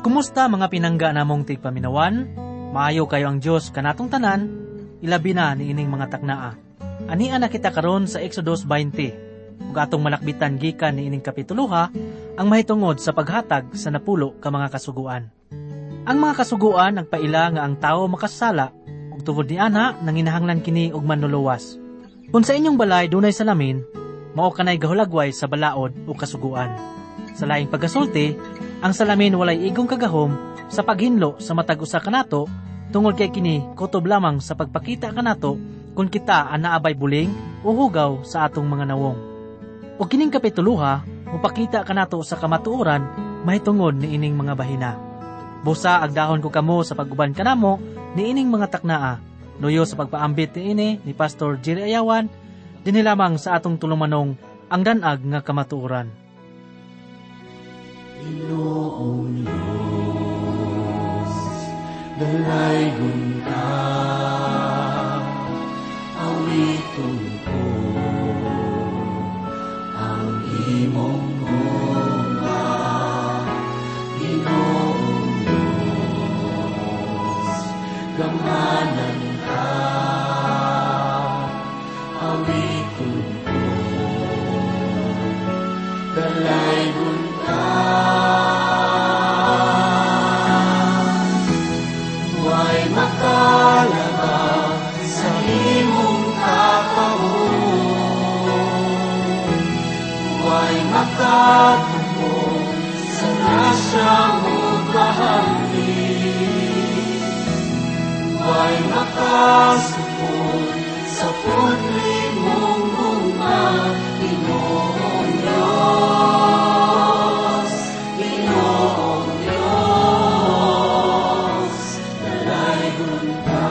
Kumusta mga pinangga namong tigpaminawan? Maayo kayo ang Diyos kanatong tanan, ilabi na ni ining mga taknaa. Ania na kita karon sa Exodus 20, ug atong malakbitan gikan ni ining kapituluha ang mahitungod sa paghatag sa napulo ka mga kasuguan. Ang mga kasuguan nagpaila nga ang tao makasala ug tungod ni ana nanginahanglan kini og manluluwas. Kung sa inyong balay dunay salamin, mao kanay gahulagway sa balaod o kasuguan. Sa laing pagkasulti, ang salamin walay igong kagahom sa paghinlo sa matag usa kanato tungod kay kini kutob lamang sa pagpakita kanato kung kita ang naabay buling o hugaw sa atong mga nawong. O kining kapituluha, mupakita kanato sa kamatuoran mahitungod ni ining mga bahina. Busa agdahon ko kamo sa paguban kanamo ni ining mga taknaa, luyo sa pagpaambit ni Pastor Jerry Ayawan, dinhi lamang sa atong tulumanong ang danag nga kamatuoran. Ginoong Diyos, dalaygon ka, awiton ko ang imong ngumba. Ginoong Diyos, gamanan ka, awiton ko, dalaygon ka. Huwag makalabang sa imong kakawon, huwag makatupong sa grasya mong bahagi, huwag makasupon sa putri mong bunga, Ginoong Diyos, Ginoong Diyos, dalaygon ka.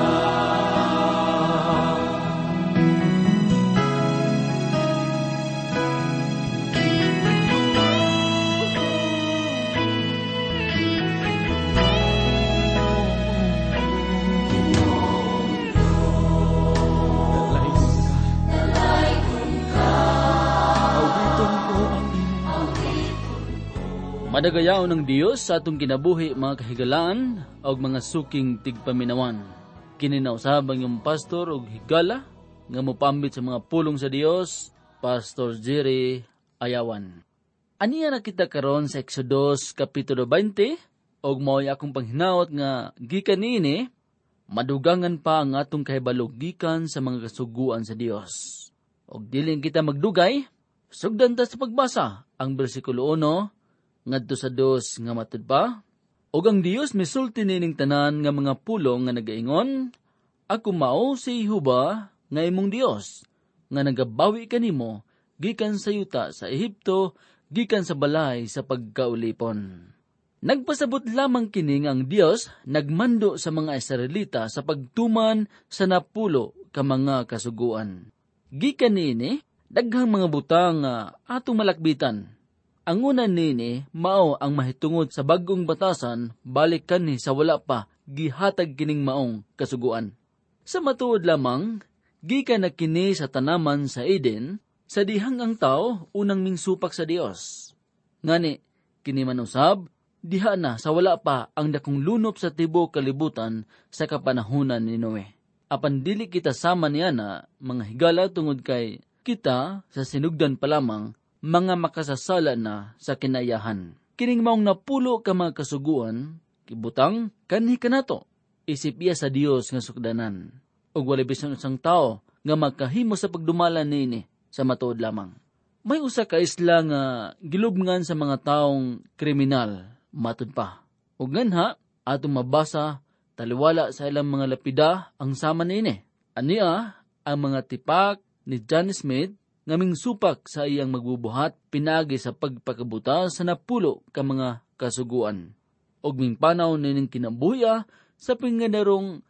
Madagayaw ng Dios sa atong kinabuhi mga kahigalaan o mga suking tigpaminawan. Kininausab ang iyong pastor o higala nga mupambit sa mga pulong sa Dios, Pastor Jerry Ayawan. Aniya na kita karon sa Exodus Kapitulo 20 o mao'y akong panghinaot nga gikan niini, madugangan pa ang atong kahibalo gikan sa mga kasuguan sa Dios. Og diling kita magdugay, sugdan ta sa pagbasa ang bersikulo 1 ngadto sa 2 nga matud pa. Og ang Dios misulti nining tanan nga mga pulong nga nagaingon, ako mao si Jehova nga imong Dios, nga nagabawi kanimo gikan sa yuta sa Ehipto, gikan sa balay sa pagkaulipon. Nagpasabot lamang kini nga ang Dios nagmando sa mga Israelita sa pagtuman sa napulo ka mga kasuguan. Gikan niini daghang mga butang nga atong malakbitan. Ang una nini, mao ang mahitungod sa bagong batasan, balik kanhi sa wala pa, gihatag kining maong kasuguan. Sa matuod lamang, gikan na kini sa tanaman sa Eden, sa dihang ang tao, unang mingsupak sa Dios. Ngani, kini manusab, diha na sa wala pa ang dakong lunop sa tibo kalibutan sa kapanahunan ni Noe. Apan dili kita sama niya na, mga higala tungod kay kita sa sinugdan pa lamang, mga makasasala na sa kinayahan. Kining maong napulo ka mga kasuguan, kibutang kanhi kanato, isip iya sa Dios nga sukdanan. Ug walay bisan isang tao nga makahimo sa pagdumalan niini sa matuod lamang. May usa ka isla nga gilubngan sa mga taong kriminal, matud pa. Ug nganha atong mabasa taliwala sa ilang mga lapida ang sama niini. Ania ang mga tipak ni John Smith nga mingsupak sa iyang magbubuhat pinagi sa pagpakabuta sa napulo ka mga kasuguan. Og mingpanaw nining kinabuya sa pinganarong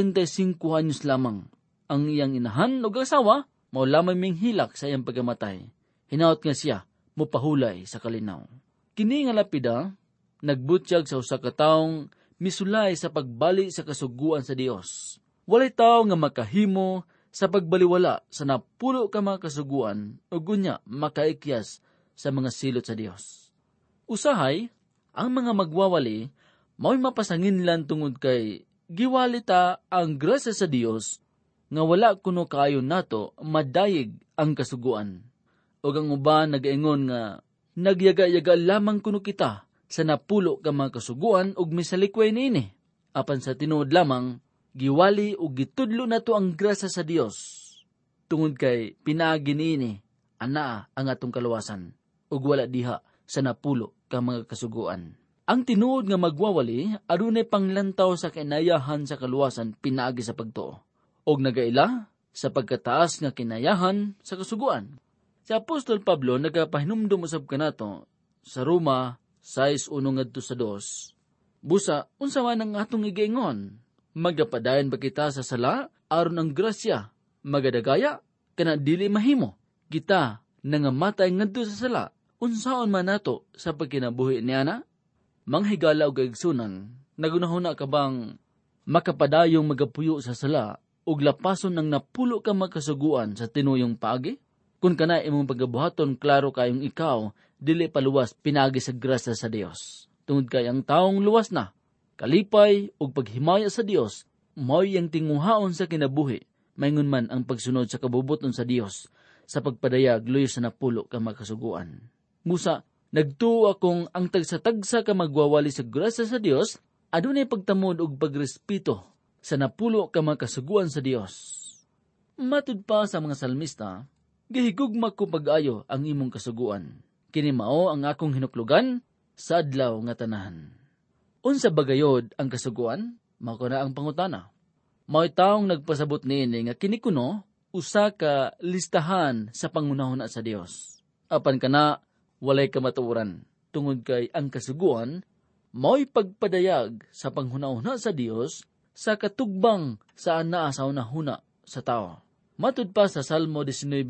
35 anyos lamang. Ang iyang inahan og asawa mao lamang minghilak sa iyang pagkamatay. Hinaot nga siya mopahulay sa kalinaw. Kini nga lapida nagbutyag sa usa ka taong misulay sa pagbali sa kasuguan sa Dios. Walay tawo nga makahimo sa pagbaliwala sa napulo ka mga kasuguan o gunya makaikyas sa mga silot sa Dios. Usahay, ang mga magwawali Mao'y mapasanginlan tungod kay giwalita ang grasya sa Dios nga wala kuno kaayo nato madayig ang kasuguan. O ang uban nagaingon nga nagyaga-yaga lamang kuno kita sa napulo ka mga kasuguan ug misalikway niini. Apan sa tinuod lamang giwali ug gitudlo nato ang grasya sa Dios. Tungod kay pinaagi niini ana ang atong kaluwasan ug wala diha sa napulo ka mga kasuguan. Ang tinuod nga magwawali adunay panglantaw sa kinayahan sa kaluwasan pinaagi sa pagtuo og nagaila sa pagkataas nga kinayahan sa kasuguan. Si Apostol Pablo nagapahinumdum usab kanato sa Roma 6:1-2. Busa unsa man ang atong igaingon? Magapadayon ba kita sa sala aron ang grasya magadagaya kana dili mahimo? Kita nangamatay ngadto sa sala. Unsaon man nato sa pagkinabuhi niana? Manghigala og igsunan, nagunahuna ka bang makapadayong magapuyo sa sala ug lapason ng napulo ka makasuguan sa tinuyong paagi? Kung kana imong pagabuhaton, klaro kayong ikaw dili paluwas pinagi sa grasya sa Dios. Tungod kay ang taong luwas na, kalipay ug paghimaya sa Dios, mao'y ang tinguhaon sa kinabuhi, maingon man ang pagsunod sa kabubuton sa Dios sa pagpadayag luyo sa napulo ka makasuguan. Musa, nagtuo akong ang tagsa-tagsa ka magwawali sa grasya sa Dios, adunay pagtamod ug pagrespeto sa napulo ka makasuguan sa Dios. Matud pa sa mga salmista, gihigugma ko pag-ayo ang imong kasuguan. Kini mao ang akong hinuklugan sa adlaw nga tanan. Unsa bagayod ang kasuguan? Mao na ang pangutana. Mao'y taong nagpasabot niini nga kini kuno usa ka listahan sa pangunahuna sa Dios. Apan kana walay kamatuoran, tungod kay ang kasuguan mao'y pagpadayag sa panghuna-una sa Dios sa katugbang sa anaa sa unahuna sa tao. Matud pa sa Salmo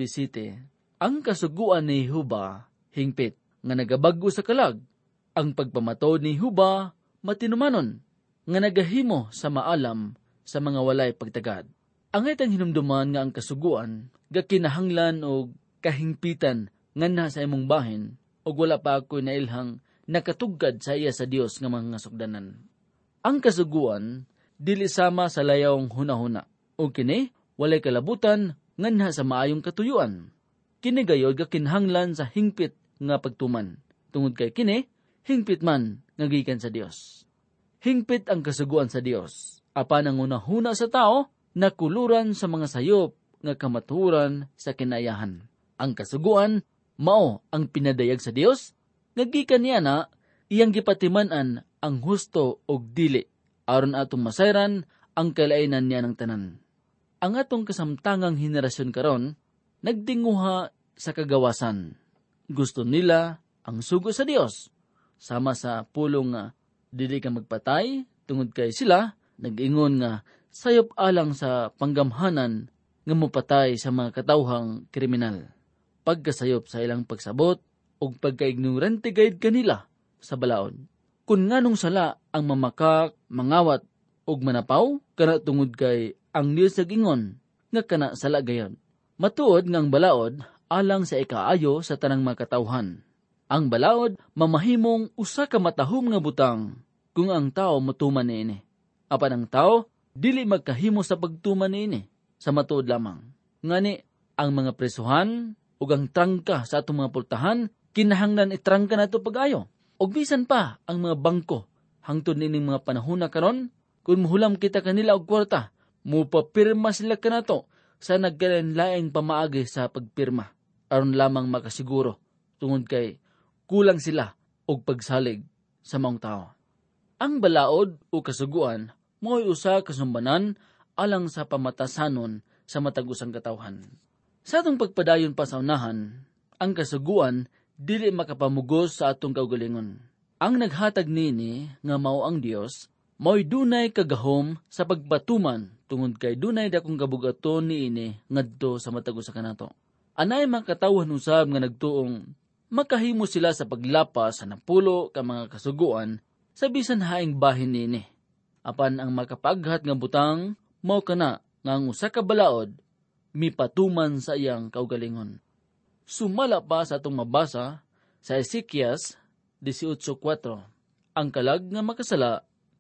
19:7, ang kasuguan ni Jehovah hingpit nga nagabag-o sa kalag. Ang pagpamatod ni Jehovah matinumanon nga nagahimo sa maalam sa mga walay pagtagad. Ang itang hinumduman nga ang kasuguan gakinahanglan og kahingpitan nganha sa imong bahin ug wala pa ako'y nailhang nakatugkad sa iya sa Dios nga mga sugdanan. Ang kasuguan dili sama sa layawng hunahuna ug kini walay kalabutan nganha sa maayong katuyuan. Kini gayod gakinahanglan sa hingpit nga pagtuman, tungod kay kini hingpit man nga gikan sa Dios. Hingpit ang kasuguan sa Dios, apan ang unahuna sa tao nakuluran sa mga sayop nga kamaturan sa kinayahan. Ang kasuguan mao ang pinadayag sa Dios, nga gikan niya na iyang gipatiman-an ang husto og dili, aron atong masayran ang kalainan niya ng tanan. Ang atong kasamtangang henerasyon karon nagdinguha sa kagawasan. Gusto nila ang sugo sa Dios, sama sa pulong nga dili ka magpatay, tungod kay sila nag-ingon nga sayop alang sa panggamhanan nga mopatay sa mga katawhang kriminal. Pagkasayop sa ilang pagsabot o pagkaignorante gayud kanila sa balaod. Kung nganong sala ang mamakak, mangawat o manapaw, kana tungod kay ang Dios nag-ingon nga kana sala gayud. Matuod nga ang balaod alang sa ikaayo sa tanang mga katawhan. Ang balaod mamahimong usa ka matahom nga butang kung ang tao matuman niini. Apan ang tao dili magkahimo sa pagtuman niini sa matuod lamang. Ngani ang mga presuhan ug ang trangka sa atong mga pultahan, kinahanglan itrangka nato pag-ayo. Og bisan pa ang mga bangko, hangtod nining mga panahon na karon, kung muhulam kita kanila og kwarta, mupapirma sila kanato sa nagkalain-laing pamaagi sa pagpirma, aron lamang makasiguro, tungod kay kulang sila og pagsalig sa maong tao. Ang balaod o kasuguan, mo'y usa kasumbanan alang sa pamatasanon sa matag-usang katawhan. Sa atong pagpadayon pa sa unahan, ang kasuguan dili makapamugos sa atong kaugalingon. Ang naghatag nini nga mao ang Dios, mao'y dunay kagahom sa pagpatuman tungod kay dunay dakong kabugaton niini ngadto sa matag-usa kanato. Anay makatawhan usab nga nagtuong makahimo sila sa paglapas sa napulo ka mga kasuguan sa bisan haing bahin nini. Apan ang makapaghat nga butang mao kana nga ang usa ka balaod mipatuman sa iyang kaugalingon. Sumala pa sa atong mabasa sa Ezekias 18:4. Ang kalag nga makasala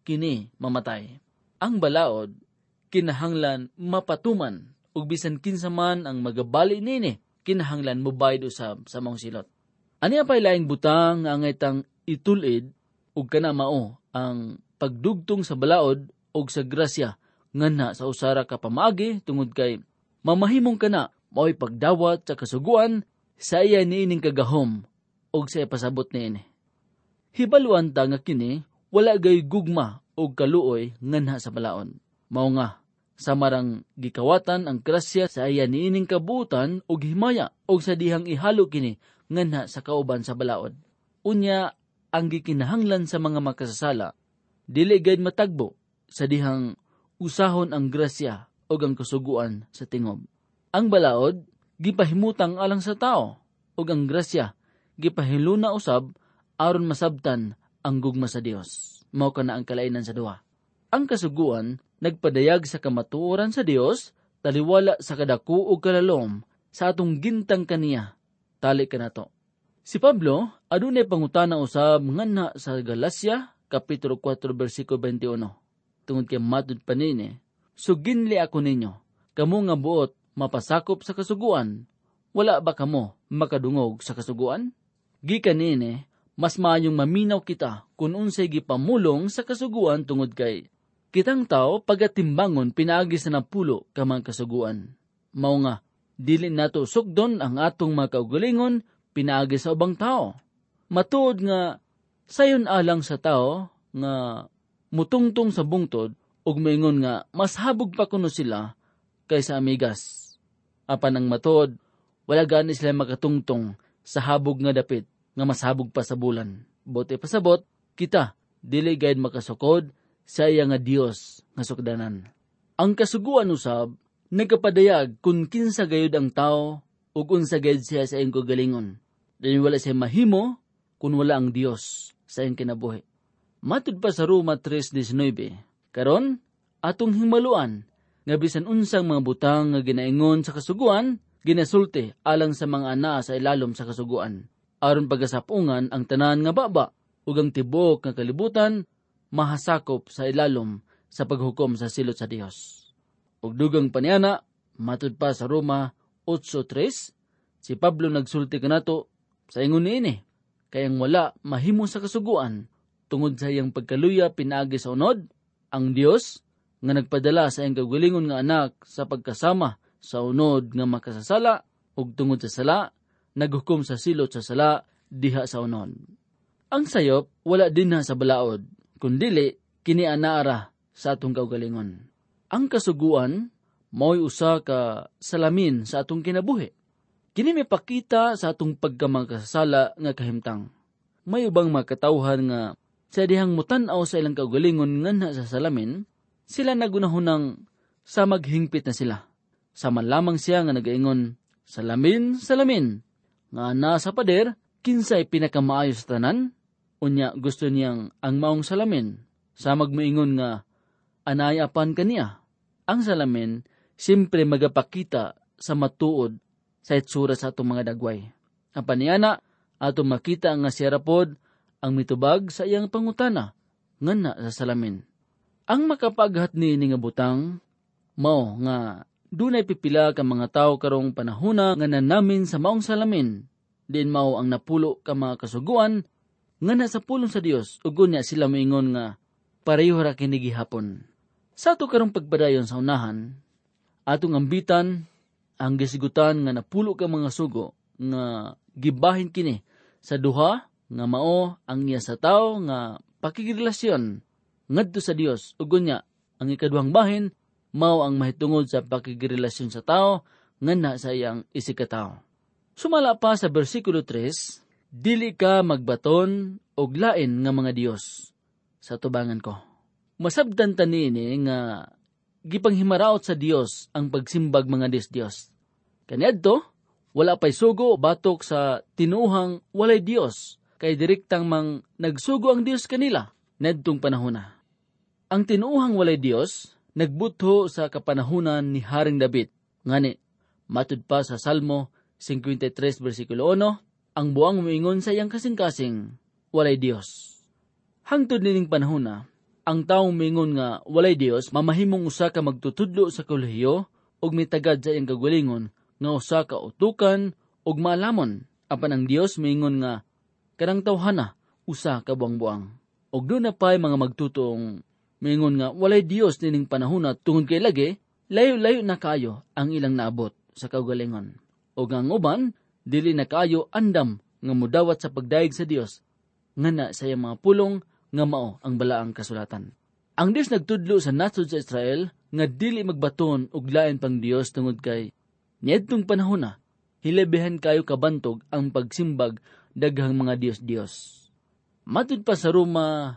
kini mamatay. Ang balaod kinahanglan mapatuman ug bisan kinsa man ang magabali nini kinahanglan mobayad usab sa maong silot. Ani apay laing butang nga angay tang itulid ug kana mao ang pagdugtong sa balaod ug sa grasya nganha sa usara ka pamaagi tungod kay mamahimong kana mao'y pagdawat sa kasuguan sa iya niining kagahom ug sa ipasabot niini. Hibaluan ta nga kini wala gay gugma ug kaluoy nganha sa balaod. Mao nga samarang gikawatan ang grasya sa iya niining kabuutan ug himaya ug sa dihang ihalo kini nganha sa kauban sa balaod. Unya ang gikinahanglan sa mga makasasala dili gayud matagbo sa dihang usahon ang grasya ug ang kasuguan sa tingob. Ang balaod gipahimutang alang sa tao ug ang grasya gipahiluna usab aron masabtan ang gugma sa Dios. Mao kana ang kalainan sa duha. Ang kasuguan nagpadayag sa kamatuoran sa Dios taliwala sa kadako ug kalalom sa atong gintang kaniya. Tali kanato. Si Pablo adunay pangutana usab nganha sa Galacia kapitulo 4 bersikulo 21. Tungod kay matud panini, suginli ako ninyo, kamo nga buot mapasakop sa kasuguan, wala ba kamo makadungog sa kasuguan? Gikan nini, mas maayong maminaw kita kung unsay gipamulong sa kasuguan tungod kay kitang tao pagatimbangon pinaagi sa napulo ka mga kasuguan. Mao nga, dili nato sukdon ang atong mga kaugalingon pinaagi sa ubang tao. Matuod nga, sayon alang sa tao nga mutungtong sa bungtod ug maingon nga mas habog pa kuno sila kaysa amigas. Apan ang matuod, wala gani sila makatungtong sa habog nga dapit nga mas habog pa sa bulan. Bote pasabot, kita dili gayud makasukod sa iya nga Dios nga sukdanan. Ang kasuguan usab nagapadayag kung kinsa gayud ang tao ug unsa gayud siya sa iyang kagalingon. Dili wala siya mahimo kung wala ang Dios sa iyang kinabuhi. Matud pa sa Roma 3:19, karon atong himaluan nga bisan unsang mga butang nga ginaingon sa kasuguan ginasulti alang sa mga ana sa ilalom sa kasuguan. Aron pagasapungan ang tanan nga baba ug ang tibuok nga kalibutan mahasakop sa ilalom sa paghukom sa silot sa Dios. Ug dugang paniana, matud pa sa Roma 8:3, si Pablo nagsulti kanato sa ingon niini, kayang wala mahimo sa kasuguan tungod sa iyang pagkaluya pinaagi sa unod, ang Dios nga nagpadala sa iyang kagalingon nga anak sa pagkasama sa unod nga makasasala ug tungod sa sala naghukom sa silot sa sala diha sa unod. Ang sayop wala dinha sa balaod, kundili kini anaara sa atong kaugalingon. Ang kasuguan mao'y usa ka salamin sa atong kinabuhi. Kini mipakita sa atong pagkamakasasala nga kahimtang. May ubang makatawhan nga sa dihang mutan-aw sa ilang kaugalingon nganha sa salamin, sila nagunahunang sa maghingpit na sila. Sama lamang siya nga nagaingon, salamin, salamin, nga nasa pader, kinsay pinakamaayo sa tanan, unya gusto niyang ang maong salamin, sa magmaingon nga, anayapan kaniya. Ang salamin, simpre magapakita sa matuod sa itsura sa atong mga dagway. Ang paniyana, atong makita nga siya rapod, ang mitubag sa iyang pangutana, nganha sa salamin. Ang makapaghat ni nga butang, mao nga dunay pipila ka mga tao karong panahuna nga nanamin sa maong salamin, din mao ang napulo ka mga kasuguan, nganha sa pulong sa Dios, ug unya sila moingon nga, pareho ra kini gihapon. Sa ato karong pagpadayon sa unahan, atong ambitan, ang gisigutan nga napulo ka mga sugo, nga gibahin kini sa duha, nga mao ang iya sa tao nga pakigirelasyon ngadto sa Dios ug unya ang ikaduhang bahin mao ang mahitungod sa pakigirelasyon sa tao nganha sa iyang isikatawo. Sumala pa sa bersikulo 3, dili ka magbaton og lain nga mga Dios sa tubangan ko. Masabdan ta niini nga gipanghimaraot sa Dios ang pagsimbag mga Dios. Kaniadto wala pay sugo batok sa tinuhang walay Dios, kay direktang mang nagsugo ang Dios kanila nadtong panahona. Ang tinuuhang walay Dios nagbutho sa kapanahunan ni Haring David. Ngani, matud pa sa Salmo 53 bersikulo 1, ang buang moingon sa iyang kasing-kasing, walay Dios. Hangtod nining panahona, ang taong mingon nga walay Dios mamahimong usa ka magtutudlo sa kolehiyo ug mitagad sa iyang kagalingon nga usa ka utukan ug maalamon. Apan ang Dios mingon nga kanang tawhana usa ka buang-buang. Og doon na pa'y mga magtutoong mingon nga walay Dios nining panahona tungod kay lagi layo-layo na kayo ang ilang naabot sa kaugalingon. Og ang uban dili na kayo andam nga mudawat sa pagdaig sa Dios ngana sa iyang mga pulong nga mao ang balaang kasulatan. Ang Dios nagtudlo sa nasod sa Israel nga dili magbaton og lain pang Dios tungod kay niadtong panahon na hilabihan kayo kabantog ang pagsimbag daghang mga Dios-Dios. Matud pa sa Roma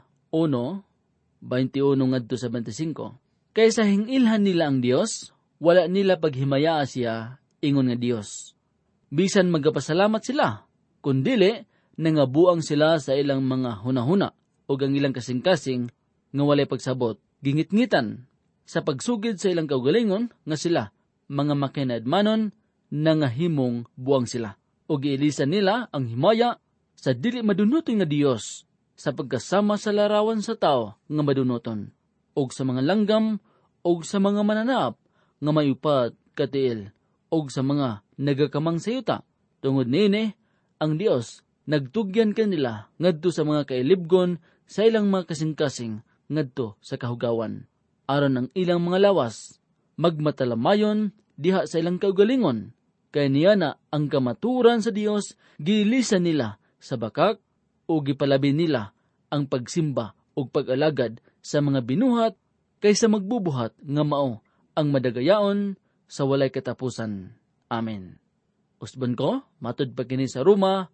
1:21 ngadto sa 25, kaysa hingilhan nila ang Dios, wala nila paghimayaa siya ingon nga Dios. Bisan magapasalamat sila, kundili nangabuang sila sa ilang mga hunahuna o ang ilang kasing-kasing nga walay pagsabot, gingit-ngitan sa pagsugid sa ilang kaugalingon nga sila mga makinadmanon na nga himong buang sila. O giilisan nila ang himaya sa dili madunuton nga Dios sa pagkasama sa larawan sa tao nga madunuton, o sa mga langgam, o sa mga mananap nga mayupat katiil, o sa mga nagakamang sayuta. Tungod nini, ang Dios nagtugyan kanila ngadto sa mga kailibgon sa ilang mga kasing-kasing ngadto sa kahugawan. Aron ang ilang mga lawas magmatalamayon diha sa ilang kaugalingon. Kaya niya na ang kamaturan sa Dios giilisan nila sa bakak o gipalabi nila ang pagsimba o pag-alagad sa mga binuhat kaysa magbubuhat nga mao ang madagayaon sa walay katapusan. Amen. Usban ko, matud pa kini sa Roma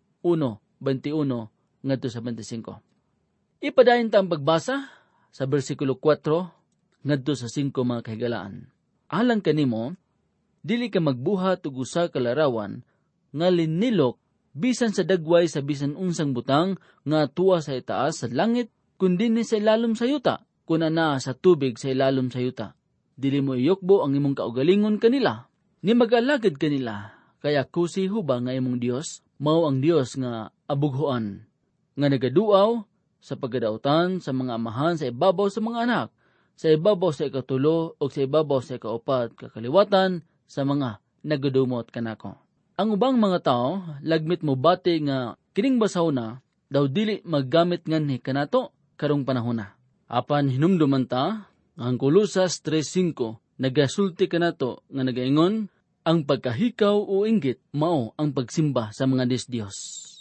1:21 ngadto sa 25. Ipadayon ta ang pagbasa sa bersikulo 4 ngadto sa 5 mga kahigalaan. Alang kanimo, dili ka magbuhat og usa ka larawan nga linilok bisan sa dagway sa bisan unsang butang nga tuwa sa itaas sa langit kundi ni sa ilalom sa yuta kun ana sa tubig sa ilalom sa yuta. Dili mo iyokbo ang imong kaugalingon kanila, ni mag-alagad kanila, kaya ako si Jehova nga imong Dios, mao ang Dios nga abughuan, nga nagaduaw sa paggadautan sa mga amahan sa ibabaw sa mga anak, sa ibabaw sa ikatulo o sa ibabaw sa ikaupat kakaliwatan sa mga nagadumot kanako. Ang ubang mga tao lagmit mo bati nga kining basaw na daw dili maggamit nganhi kanato karong panahon na. Apan hinumduman ta ang Kolosas 3:5 nagasulti kanato nga nagaingon ang pagkahikaw o inggit mao ang pagsimba sa mga Dios.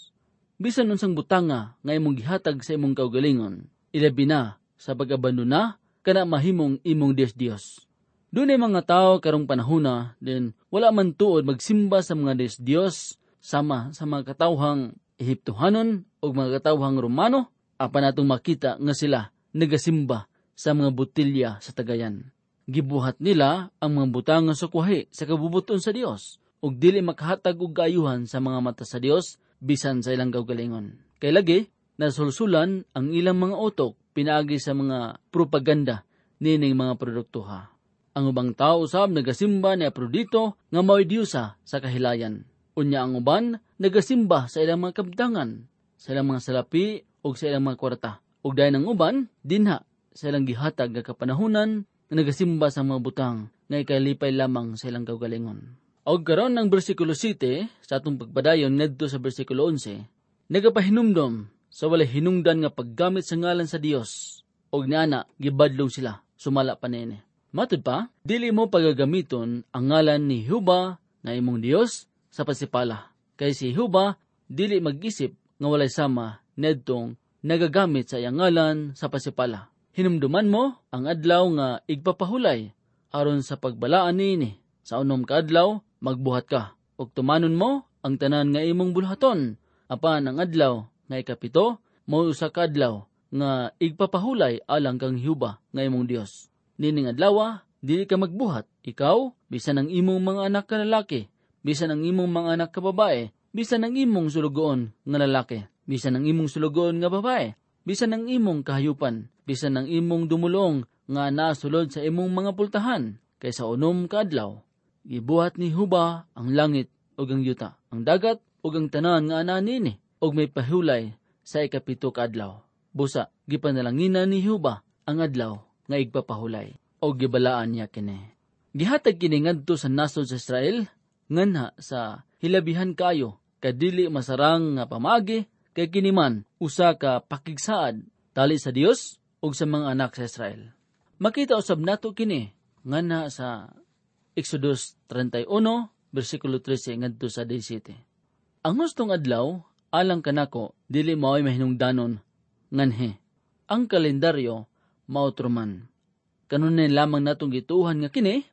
Bisan unsang butanga nga imong gihatag sa imong kaugalingon, ilabi na sa pag-abandona kana mahimong imong Dios. Dunay mga tao karong panahona din wala man tuod magsimba sa mga Dios sama sa mga katawhang Ehiptohanon o mga katawhang Romano, apan atong makita nga sila nagasimba sa mga botilya sa tagayan. Gibuhat nila ang mga butang nga sukwahi sa kabubuton sa Dios ug dili makahatag og kaayuhan sa mga mata sa Dios bisan sa ilang kaugalingon. Kay lagi nasulsulan ang ilang mga utok pinaagi sa mga propaganda nining mga produktuha. Ang ubang tao usab nagasimba ni Aprodito nga mao'y diyosa sa kahilayan. Unya ang uban nagasimba sa ilang mga kabtangan, sa ilang mga salapi ug sa ilang mga kwarta. Ug dayon ang uban dinha sa ilang gihatag nga kapanahunan nga nagasimba sa mga butang nga ikalipay lamang sa ilang kaugalingon. Og karon ang bersikulo 7 sa atong pagpadayon ngadto sa bersikulo 11, nagapahinumdom sa walay hinungdan nga paggamit sa ngalan sa Dios. Og niana gibadlong sila sumala pa niini. Matud pa, dili mo pagagamiton ang ngalan ni Jehova na imong Dios sa pasipala. Kay si Jehova dili mag-isip nga walay sama nedtong nagagamit sa iyang ngalan sa pasipala. Hinumduman mo ang adlaw nga igpapahulay aron sa pagbalaan niini. Sa unom ka adlaw magbuhat ka, ug tumanon mo ang tanan nga imong bulhaton. Apan ang adlaw nga ikapito, mao usa ka adlaw nga igpapahulay alang kang Jehova nga imong Dios. Nining adlaw, dili ka magbuhat, ikaw, bisan ang imong mga anak ka lalaki, bisan ang imong mga anak ka babae, bisan ang imong sulugoon nga lalaki, bisan ang imong sulugoon nga babae, bisan ang imong kahayupan, bisan ang imong dumulong nga nasulod sa imong mga pultahan, kay sa unom ka adlaw. Gibuhat ni Jehova ang langit ug ang yuta, ang dagat ug ang tanan nga ana nini, ug may pahulay sa ikapito ka adlaw. Busa, gipanalanginan ni Jehova ang adlaw nga igpapahulay o gibalaan niya kini. Gihatag kini ngadto sa nasod sa Israel nganha sa hilabihan kayo kadili masarang nga pamagi kay kini man usa ka pakigsaad tali sa Dios ug sa mga anak sa Israel. Makita usab nato kini nganha sa Exodus 31 bersikulo 13 ngadto sa 17. Ang hustong adlaw alang kanako dili mao'y mahinungdanon nganhe. Ang kalendaryo mautruman. Kanunin lamang natong gituuhan nga kini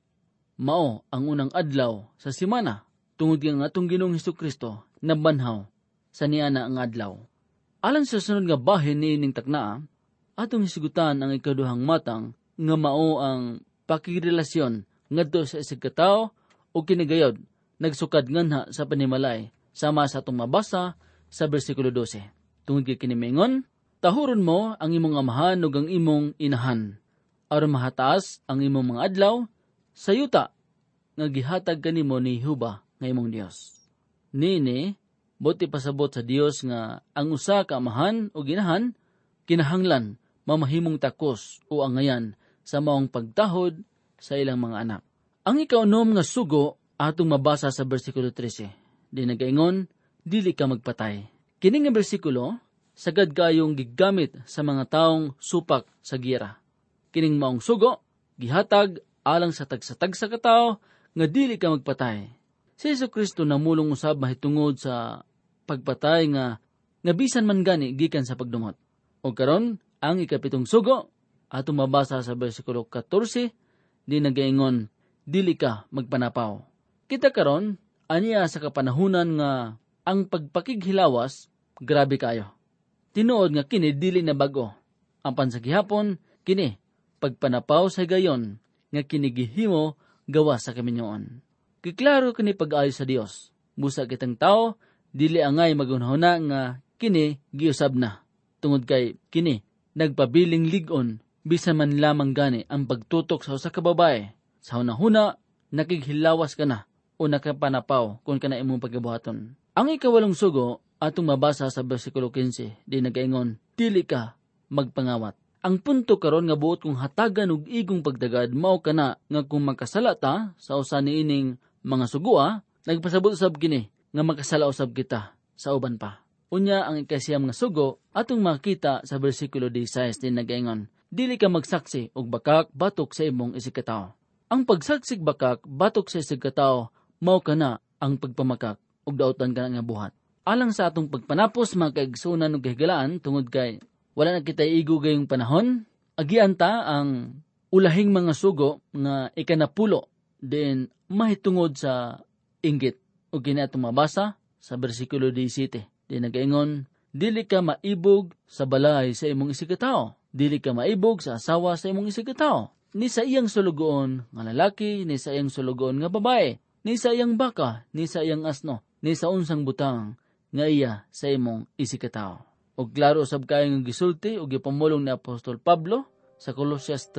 mao ang unang adlaw sa semana tungod nga atong Ginoong Hesukristo nabanhaw sa niana ang adlaw. Alang sa sunod nga bahin niining taknaa, atong hisigutan ang ikaduhang matang nga mao ang pakirelasyon ngadto sa isig katawo o kinigayod nagsukad nganha sa panimalay sama sa atong mabasa sa bersikulo 12. Tungod kay kini mingon, tahuron mo ang imong amahan ug ang imong inahan aron mahataas ang imong mga adlaw sa yuta nga gihatag kanimo ni Jehova nga imong Dios. Nini, buti pasabot sa Dios nga ang usa ka amahan o ginahan kinahanglan mamahimong takos o angayan sa maong pagtahod sa ilang mga anak. Ang ikaunom nga sugo atong mabasa sa bersikulo 13. Di nagaingon, dili ka magpatay. Kini nga bersikulo sagad kayong gigamit sa mga taong supak sa gira. Kining maong sugo gihatag alang sa tagsa ka tao nga dili ka magpatay. Si Jesucristo namulong usab mahitungod sa pagpatay nga bisan man gani gikan sa pagdumot. O karon ang ikapitong sugo atong mabasa sa bersikulo 14 di nagaingon dili ka magpanapaw. Kita karon aniya sa kapanahunan nga ang pagpakighilawas grabe kayo. Tinuod nga kini dili na bago. Ang pansagihapon kini pagpanapaw sa gayon nga kinigihimo gawa sa kaminyoon. Kiklaro kini pag-ayo sa Dios. Busa kitang tao dili angay magunahuna nga kini giusab na. Tungod kay kini nagpabiling ligon bisan man lamang gani ang pagtutok sa usa ka babae. Sa hunahuna nakighilawas ka na o nakapanapaw kung kana imong pagkabuhaton. Ang ikawalong sugo atong mabasa sa bersikulo 15 di nagaingon dili ka magpangawat. Ang punto karon nga buot kong hatagan og igong pagdagad mao kana nga kung makasala ta sa usa niining mga sugua nagpasabot usab kini nga makasala usab kita sa uban pa. Unya ang ikasiyam nga sugo atong makita sa bersikulo 16 din nagaingon dili ka magsaksi og bakak batok sa imong isikatawo. Ang pagsaksig bakak batok sa isikatawo mao kana ang pagpamakak og daotan kana nga buhat. Alang sa atong pagpanapos mga kaigsunan ug kahigalaan tungod kay wala na kita igo gayong panahon, agian ta ang ulahing mga sugo nga ikanapulo din mahitungod sa inggit. O ginatong mabasa sa bersikulo 17. Di nagaingon, dili ka maibog sa balay sa imong isikatawo. Dili ka maibog sa asawa sa imong isikatawo. Ni sa iyang sulugoon nga lalaki, ni sa iyang sulugoon nga babae, ni sa iyang baka, ni sa iyang asno, ni sa unsang butang nga iya sa imong isikatawo. Og klaro usab kayo nga gisulti og gipamulong ni Apostol Pablo sa Colossus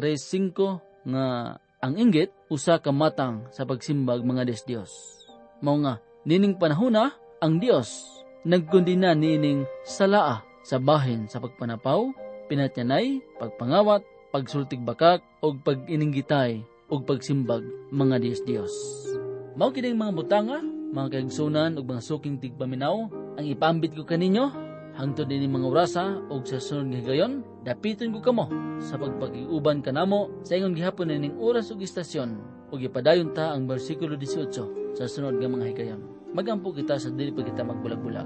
3:5 nga ang inggit usa ka matang sa pagsimbag mga Diyos. Mao nga nining panahona ang Dios nagkundina nining salaa sa bahin sa pagpanapaw, pinatyanay, pagpangawat, pagsultig bakak og pag-ininggitay og pagsimbag mga Diyos. Mao kining mga butanga, mga kaigsunan ug mga suking tigpaminaw ang ipaambit ko kaninyo. Hangtod din mga orasa o sa sunod nga higayon, dapiton ko kamo sa pagpakiuban kanamo sa ingon gihapon ning oras ug istasyon o gipadayon ta ang bersikulo 18 sa sunod nga mga higayon. Magampo kita sa dili pa kita magbulag-bulag.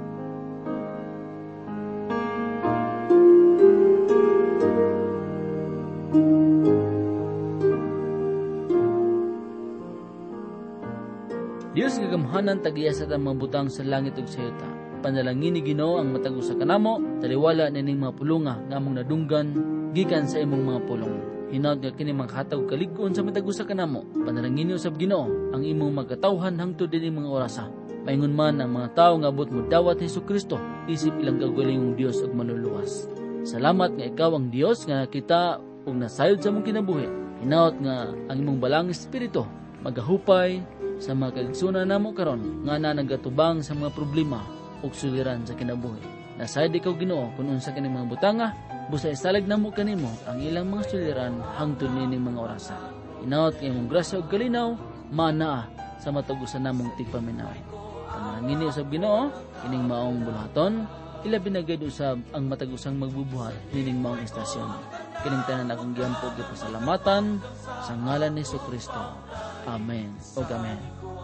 Dios nga gamhanan tagiya sa mga butang sa langit ug sa yuta. Panalangin ni Ginoo ang matag usa kanamo, taliwala nining mga pulunga nga among nadunggan gikan sa imong mga pulong. Hinaut nga kini makahatag kalig-on sa matag usa kanamo. Panalangin ni usab Ginoo ang imong magkatawhan hangtod dinhi mga orasa. Maingon man ang mga tawo nga abot mo dawat Hesukristo, isip ilang kagulingong Dios ug manluluwas. Salamat nga ikaw ang Dios nga kita ug nasayod sa among kinabuhi. Hinaut nga ang imong balang espiritu magahupay sa mga kaigsunan namo karon nga nagatubang sa mga problema ug suliran sa kinabuhi. Nasayad ikaw Ginoo kung unsa kaning mga butanga, busa isalag namo kanimo ang ilang mga suliran hangtod nining mga orasa. Inaot nga imong grasya ug kalinaw manaa sa matagusan namong tigpaminaw. Kamanangini usab Ginoo ining maong bulaton, ilabi na gayud usab ang matagusang magbubuhat nining maong istasyon. Kining tanan akong giampo ug pasalamatan sa ngalan ni Jesucristo. Amen. O amen.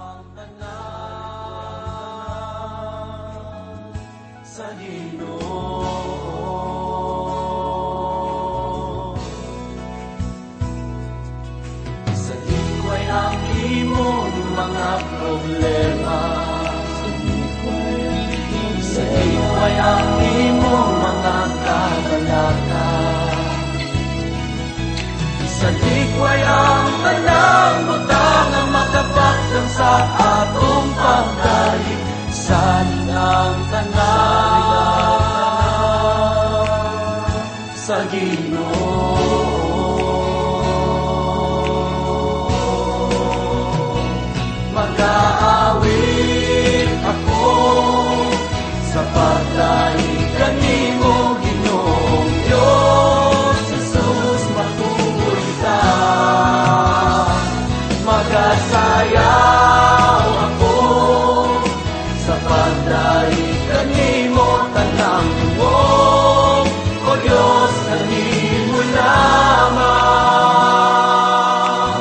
Sa Ginoo sa likway ang imong mga problema, sa likway ang imong mga kabalaka, sa likway ang tanang butang ang makapagdang sa atong pagdali. Saling ang tanan sa Ginoo. Mag-aawit ako sa pagdaig kanimo Ginoong Diyos Jesus, matuloy ka. Mag-asayaw ako sa pagdaig kanimo tanang tuwong, O Diyos, kanimo lamang.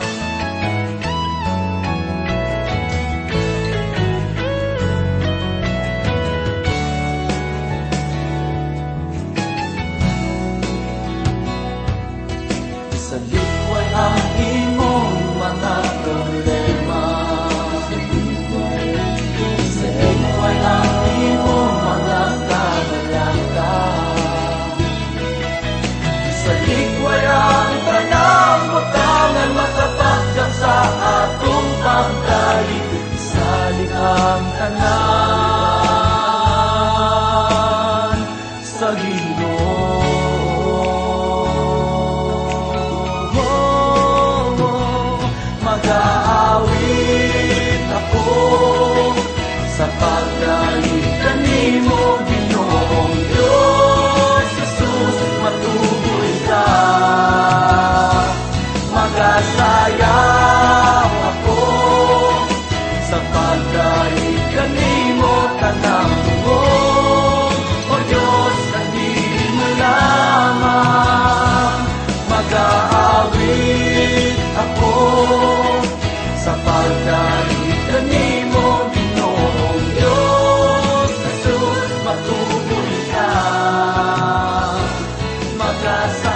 Sa likway ang imong mga problema, ang imong mga kabalaka, sa likway ang tanang butangan matapagdang sa atong pagdaig. Salig ang tanan sa Ginoo. Mag-aawit ako sa pagdaig kanimo Ginoong Diyos Jesus, matuloy ka. Mag-asayaw ako sa pagdaig kanimo tanang tuwong, O Diyos, kanimo lamang. Mag-aawit ako sa pagdaig kanimo Ginoong Diyos Jesus, matuloy ka. Mag-asayaw